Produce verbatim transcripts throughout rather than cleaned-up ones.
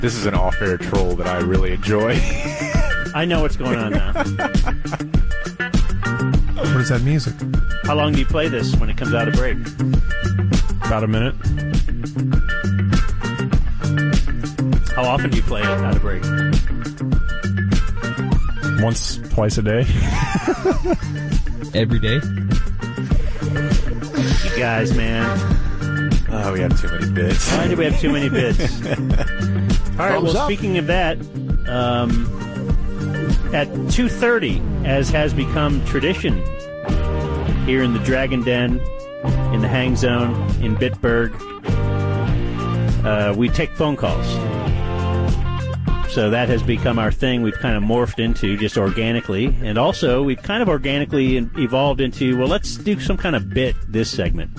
This is an off-air troll that I really enjoy. I know what's going on now. What is that music? How long do you play this when it comes out of break? About a minute. How often do you play it out of break? Once, twice a day. Every day. You guys, man. Oh, we have too many bits. Why do we have too many bits? All right, well, speaking of that, um, at two thirty, as has become tradition here in the Dragon Den, in the Hang Zone, in Bitburg, uh, we take phone calls. So that has become our thing. We've kind of morphed into just organically. And also, we've kind of organically evolved into, well, let's do some kind of bit this segment.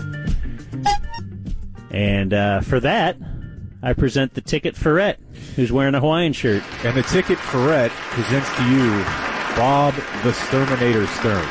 And uh, for that, I present the Ticket Ferret, who's wearing a Hawaiian shirt. And the Ticket Ferret presents to you Bob the Sterminator Stern.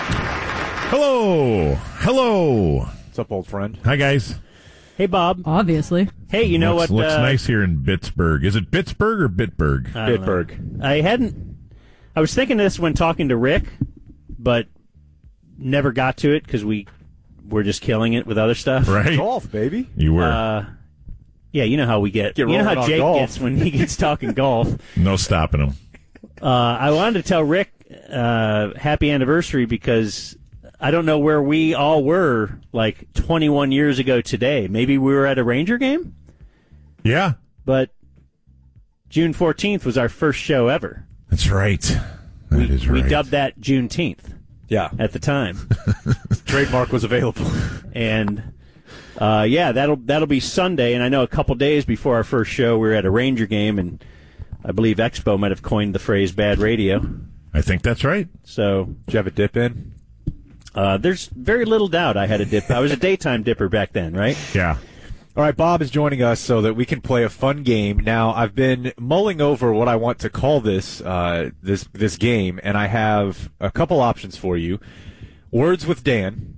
Hello. Hello. What's up, old friend? Hi, guys. Hey, Bob. Obviously. Hey, you know looks, what? Looks uh, nice here in Pittsburgh. Is it Pittsburgh or Bitburg? I don't know. Bitburg. I hadn't. I was thinking this when talking to Rick, but never got to it because we were just killing it with other stuff. Right. Golf, baby. You were. Uh, yeah, you know how we get. Get you know rolling how on Jake golf. gets when he gets talking golf. No stopping him. Uh, I wanted to tell Rick uh, happy anniversary because I don't know where we all were like twenty-one years ago today. Maybe we were at a Ranger game, Yeah. but June fourteenth was our first show ever. That's right. That we, is right. We dubbed that Juneteenth Yeah. at the time. Trademark was available. And uh, yeah, that'll that'll be Sunday. And I know a couple days before our first show, we were at a Ranger game, and I believe Expo might have coined the phrase "bad radio." I think that's right. So Did you have a dip in? uh, there's very little doubt I had a dip. I was a daytime dipper back then, right? Yeah. All right, Bob is joining us so that we can play a fun game. Now, I've been mulling over what I want to call this uh, this this game, and I have a couple options for you. Words with Dan.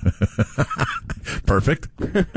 Perfect.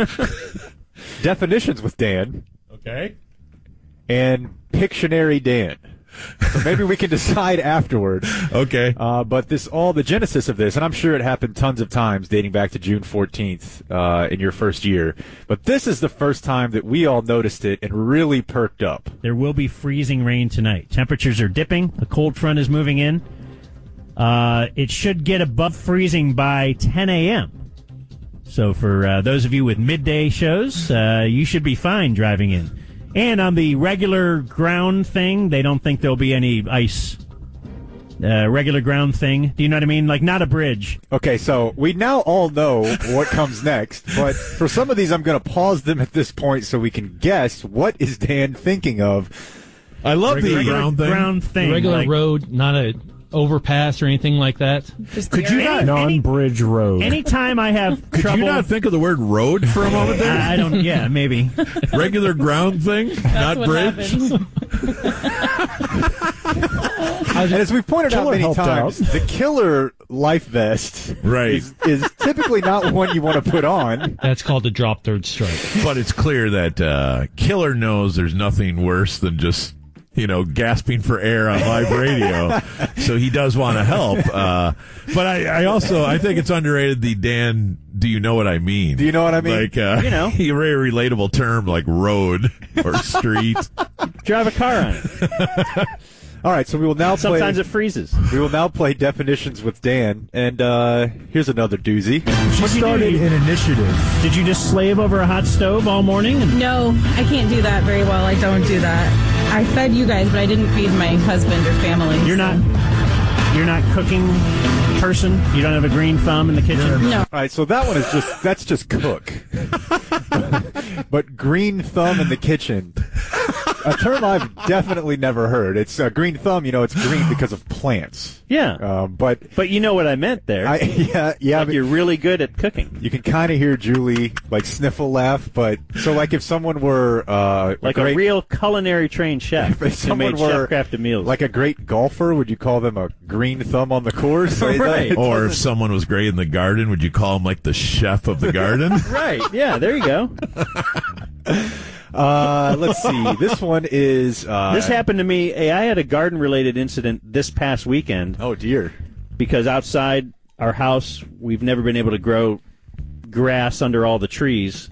Definitions with Dan. Okay. And Pictionary Dan. So maybe we can decide afterward. Okay. Uh, but this, all the genesis of this, and I'm sure it happened tons of times dating back to June fourteenth uh, in your first year. But this is the first time that we all noticed it and really perked up. There will be freezing rain tonight. Temperatures are dipping. A cold front is moving in. Uh, it should get above freezing by ten a.m. So for uh, those of you with midday shows, uh, you should be fine driving in. And on the regular ground thing, they don't think there'll be any ice. Uh, regular ground thing. Do you know what I mean? Like, not a bridge. Okay, so we now all know what comes next, but for some of these, I'm going to pause them at this point so we can guess what is Dan thinking of. I love Regular the ground thing. ground thing. Regular like, road, not a overpass or anything like that. Could you not? Non-bridge road. Anytime I have Could trouble. you not think of the word road for a moment there? I, I don't. Yeah, maybe. Regular ground thing, not what bridge. And as we've pointed out Killer many helped times, out. the killer life vest Right. is, is typically not one you want to put on. That's called a drop third strike. But it's clear that uh, Killer knows there's nothing worse than just, you know, gasping for air on live radio. So he does want to help. Uh, but I, I also, I think it's underrated the Dan, do you know what I mean? Do you know what I mean? Like, uh, You know. a very relatable term like road or street. Drive a car on it. All right, so we will now play. Sometimes it freezes. We will now play definitions with Dan, and uh, here's another doozy. She started an initiative. Did you just slave over a hot stove all morning? And No, I can't do that very well. I don't do that. I fed you guys, but I didn't feed my husband or family. you're so- not. You're not cooking person. You don't have a green thumb in the kitchen. No. All right, so that one is just that's just cook. But green thumb in the kitchen, a term I've definitely never heard. It's a green thumb. You know, it's green because of plants. Yeah, Um, but but you know what I meant there. I yeah yeah. like but you're really good at cooking, you can kind of hear Julie like sniffle laugh. But so like if someone were uh, like great, a real culinary trained chef if who someone made were chef-crafted meals. like a great golfer, would you call them a green thumb on the course? Like, Right. it Or if doesn't- someone was great in the garden, would you call him like the chef of the garden? right? Yeah, there you go. Uh, let's see. This one is. Uh, This happened to me. Hey, I had a garden-related incident this past weekend. Oh dear. Because outside our house, we've never been able to grow grass under all the trees,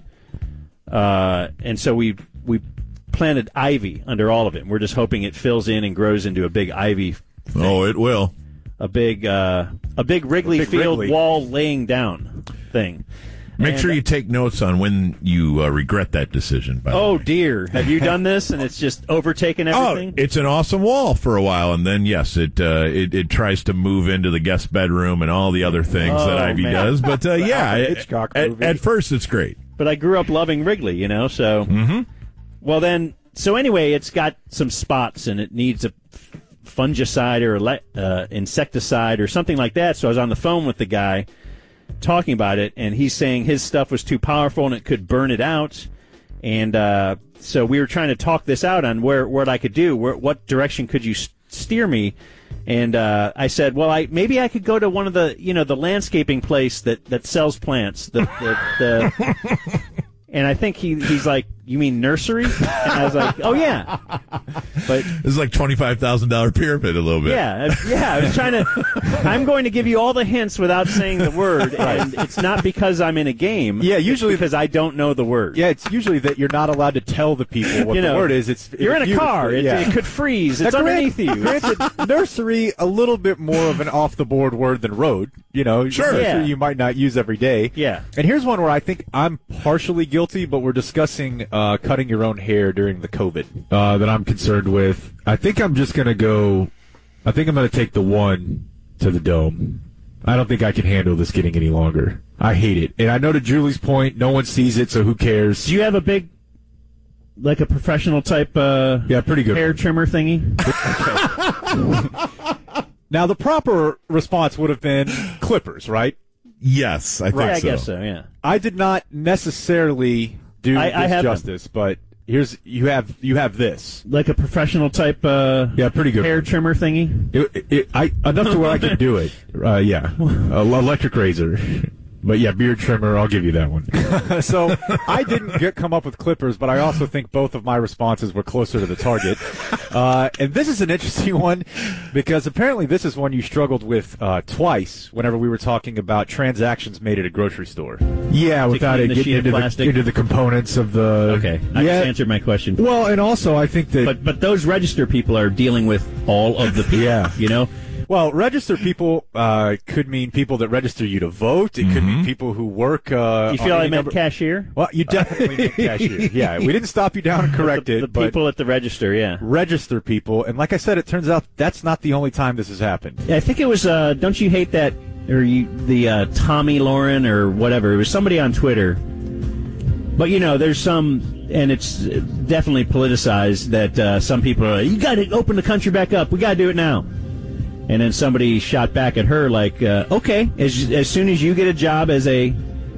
uh, and so we we planted ivy under all of it. And we're just hoping it fills in and grows into a big ivy. Thing. Oh, it will. A big uh, a big Wrigley A big Field Wrigley. wall laying down thing. Make And- sure you take notes on when you uh, regret that decision. By the Oh way. dear! Have you done this and it's just overtaken everything? Oh, it's an awesome wall for a while, and then yes, it uh, it, it tries to move into the guest bedroom and all the other things Oh, that Ivy man. does. But uh, yeah, Alfred it- Hitchcock at, movie. at first it's great. But I grew up loving Wrigley, you know. So, mm-hmm. well then, so anyway, it's got some spots and it needs a fungicide or le- uh, insecticide or something like that. So I was on the phone with the guy talking about it, and he's saying his stuff was too powerful and it could burn it out. And uh, so we were trying to talk this out on where what I could do, where, what direction could you s- steer me. And uh, I said, well, I maybe I could go to one of the you know the landscaping place that, that sells plants. The, the, the and I think he he's like, you mean nursery? And I was like, oh yeah, but This is like twenty-five thousand dollar pyramid a little bit. yeah, I- yeah. I was trying to. I'm going to give you all the hints without saying the word, and it's not because I'm in a game. Yeah, usually- it's because I don't know the word. Yeah, it's usually that you're not allowed to tell the people what You know, the word is. It's You're in a it's car. It, yeah. it could freeze. It's Now, underneath grant- you. Granted, nursery a little bit more of an off-the-board word than road. You know, Sure. nursery Yeah. you might not use every day. Yeah. And here's one where I think I'm partially guilty, but we're discussing uh, cutting your own hair during the COVID uh, that I'm concerned with. I think I'm just gonna go. I think I'm gonna take the one to the dome. I don't think I can handle this getting any longer. I hate it, and I know to Julie's point, no one sees it, so who cares? Do you have a big, like a professional type? Uh, Yeah, pretty good hair one. trimmer thingy. Now, the proper response would have been clippers, right? Yes, I think Yeah, I so. guess so. Yeah. I did not necessarily do I- I this have them. justice, but here's you have you have this. Like a professional type. Uh, Yeah, pretty good. hair trimmer thingy. It, it, it- I enough to where I can do it. Uh, yeah, uh, electric razor. But yeah, beard trimmer, I'll give you that one. So I didn't get, come up with clippers, but I also think both of my responses were closer to the target. Uh, and this is an interesting one because apparently this is one you struggled with uh, twice whenever we were talking about transactions made at a grocery store. Yeah, without clean it the getting sheet of into the, plastic? into the components of the. Okay, I yeah. just answered my question. Well, and also I think that. But but those register people are dealing with all of the people. Yeah. You know. Well, register people uh, could mean people that register you to vote. It could mean people who work. Uh, You feel on I any meant number- cashier? Well, you definitely meant cashier. Yeah, we didn't stop you down and correct the, it, the but people at the register, yeah. register people. And like I said, it turns out that's not the only time this has happened. Yeah, I think it was. Uh, don't you hate that? Or you, the uh, Tommy Lauren or whatever. It was somebody on Twitter. But you know, there's some, and it's definitely politicized that uh, some people are. You got to open the country back up. We got to do it now. And then somebody shot back at her like, uh, okay, as as soon as you get a job as a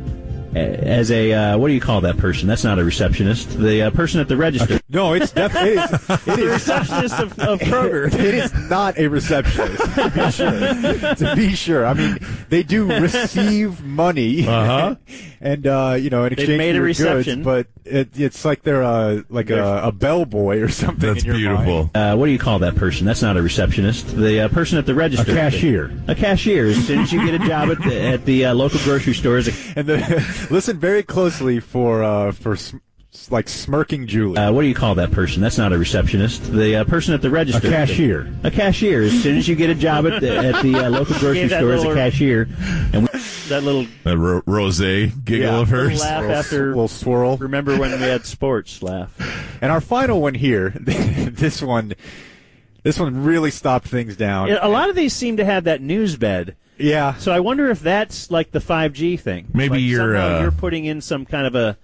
as a uh, what do you call that person? That's not a receptionist. The uh, person at the register. No, it's definitely it is, it The is receptionist of, of Kroger. it is not a receptionist. To be sure, to be sure. I mean, they do receive money, Uh-huh. and uh, you know, in exchange made for a your reception. goods, but it, it's like they're uh, like a, a bellboy or something. That's in your beautiful. mind. Uh, what do you call that person? That's not a receptionist. The uh, person at the register. A cashier. A cashier. As soon as you get a job at the, at the uh, local grocery store, as a, And the, listen very closely for uh, for sm- like smirking Julie. uh, what do you call that person? That's not a receptionist. The uh, person at the register. A cashier. A cashier. As soon as you get a job at the, at the uh, local grocery Gave that store as a uh, little- cashier, and we, that little That ro- rose giggle Yeah. of hers. laugh Little s- after. little swirl. Remember when we had sports laugh? And our final one here, this one, this one really stopped things down. A lot of these seem to have that news bed. Yeah. So I wonder if that's like the five G thing. Maybe Like you're, somehow uh, you're putting in some kind of a.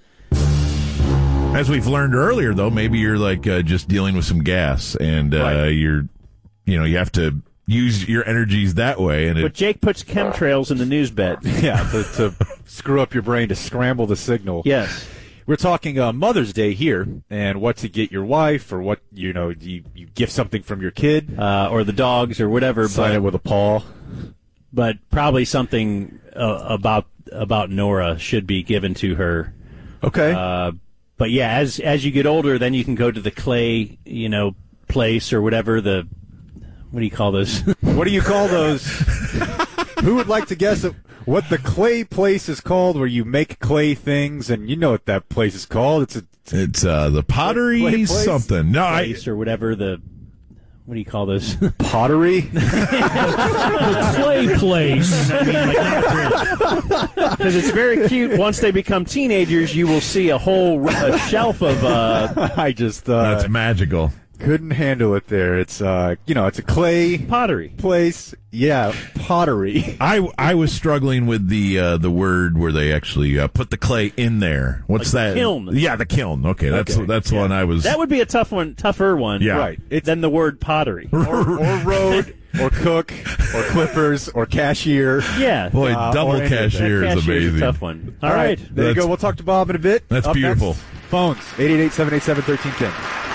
As we've learned earlier, though, maybe you're like uh, just dealing with some gas, and uh, Right. you're, you know, you have to use your energies that way. And But it, Jake puts chemtrails in the news bed. Yeah, to, to screw up your brain, to scramble the signal. Yes. We're talking uh, Mother's Day here, and what to get your wife, or what, you know, you, you gift something from your kid, Uh, or the dogs or whatever. sign but, it with a paw. but probably something uh, about about Nora should be given to her. Okay. Uh, but yeah, as as you get older, then you can go to the clay, you know, place or whatever. The what do you call those? What do you call those? Who would like to guess what the clay place is called, where you make clay things, and you know what that place is called? It's a It's uh, the pottery Clay place? something. No, I, place or whatever. The what do you call those? pottery. The clay place. I mean, like, because it's very cute. Once they become teenagers, you will see a whole a shelf of. Uh, I just uh, that's magical. couldn't handle it there. It's uh, you know, it's a clay pottery. place. Yeah, pottery. I, I was struggling with the uh, the word where they actually uh, put the clay in there. What's Like that? the kiln. Yeah, the kiln. Okay, that's Okay. that's one I was. That would be a tough one, tougher one. Yeah. Right. It's Than the word pottery. or, or road or cook or clippers or cashier. Yeah. Boy, uh, double or any of that. cashier is Cashier's amazing. a tough one. All All right. right. There you That's- go. We'll talk to Bob in a bit. that's Up beautiful. next, phones eight eight eight, seven eight seven, one three one zero.